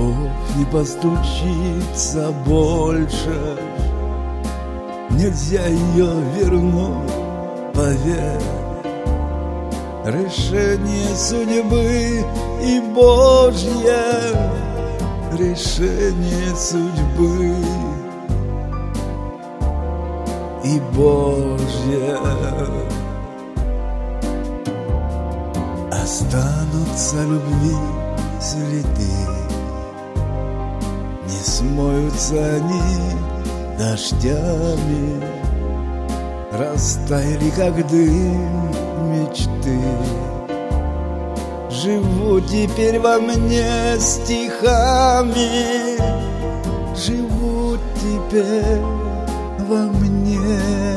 любовь не постучится больше, нельзя ее вернуть, поверь. Решение судьбы и Божье, решение судьбы и Божье. Останутся любви следы, не смоются они дождями, растаяли, как дым, мечты. Живут теперь во мне стихами, живут теперь во мне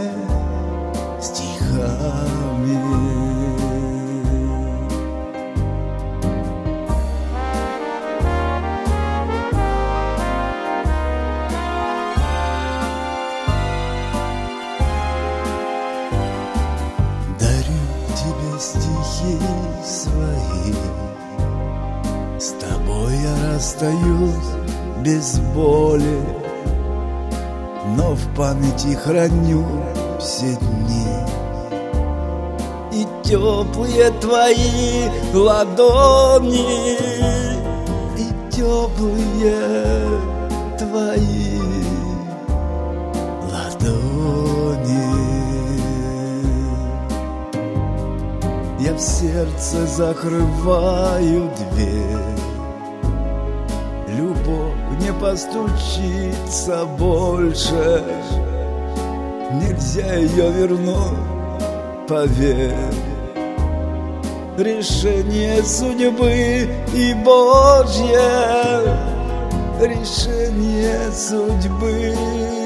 стихами. Стихи свои, с тобой я расстаюсь без боли, но в памяти храню все дни и теплые твои ладони, и теплые твои ладони. Я в сердце закрываю дверь, любовь не постучится больше, нельзя ее вернуть, поверь. Решение судьбы и Божье, решение судьбы